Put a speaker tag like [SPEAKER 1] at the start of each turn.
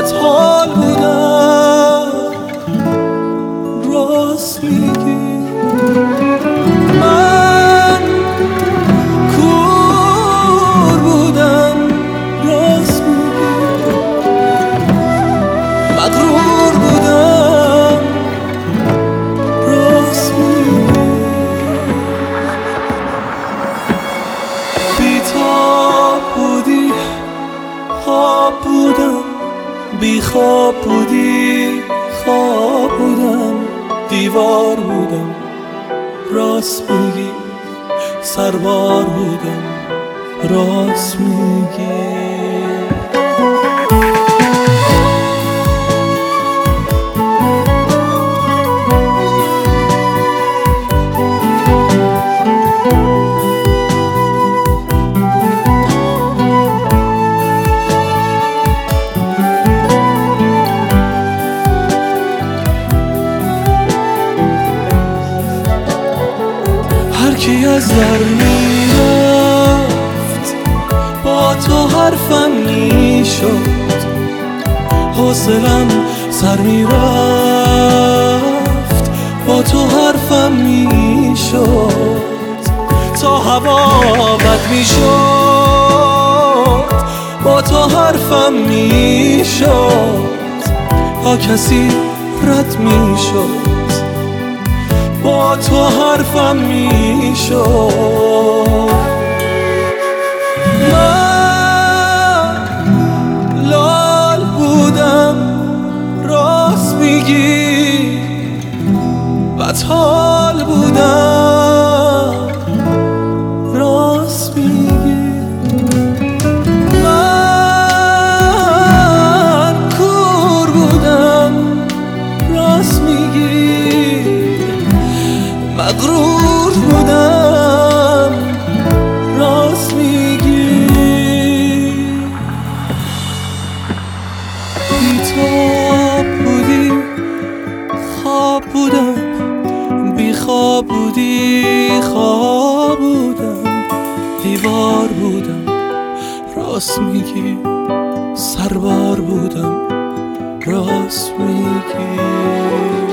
[SPEAKER 1] بدحال بودم راست میگی من کور بودم راست میگی مغرور بودم راست میگی بی‌تاب بودی خواب بودم بیخواب بودی خواب بودم دیوار بودم راست میگی سربار بودم راست میگی هرکی از در میرفت با تو حرفم میشد حوصلم سر میرفت با تو حرفم میشد تا هوا بد میشد با تو حرفم میشد تا کسی رد میشد با تو حرفم میشد من لال بودم راست میگی بدحال بودم راست میگی من کور بودم راست میگی مغرور بودم راست میگی بی‌تاب بودی خواب بودم بیخواب بودی خواب بودم دیوار بودم راست میگی سربار بودم راست میگی